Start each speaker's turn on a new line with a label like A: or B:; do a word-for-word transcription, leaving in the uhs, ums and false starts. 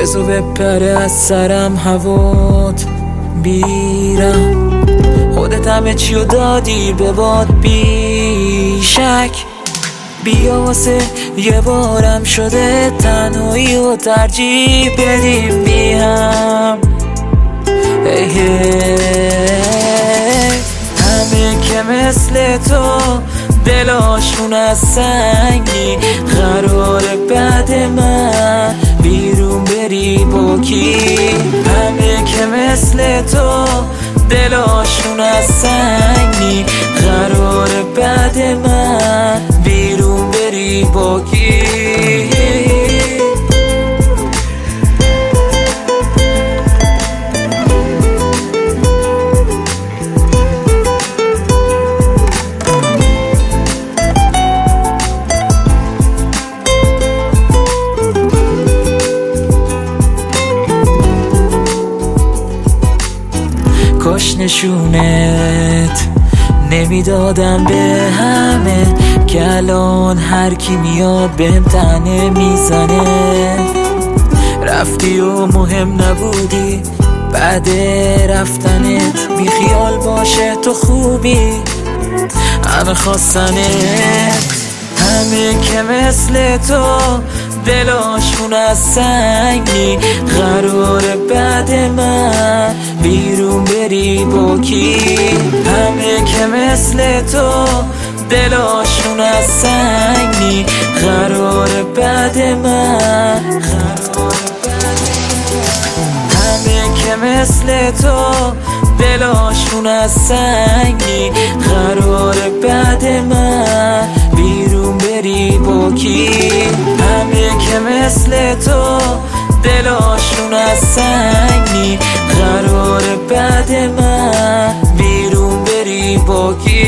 A: بزو بپره از سرم هوات بیرم، خودت همه چیو دادی به باد بیشک. بیا واسه یه بارم شده تنهایی و ترجیح بدیم بی هم. ای همه که مثل تو دلاشون از سنگی، قرار بعد من بیرون بری با کی؟ همه که مثل تو دلاشون از سنگی، قرار بعد من بیرون بری با کی؟ کاش نشونت نمیدادم به همه، که الان هر کی میاد بهم طعنه میزنه. رفتی و مهم نبودی بعد رفتنت، بی خیال باشه تو خوبی همه خواستنت. همه که مثل تو دلاشون از سنگی، قرار بعد من بیرون بری با کی؟ همه که مثل تو دلاشون از سنگی، قرار بعد من همه که مثل تو دلاشون از سنگی، قرار بعد من بیرون بری با کی؟ همه که مثل تو دلاشون از سنگی، قرار بعد من بیرون بری با کی؟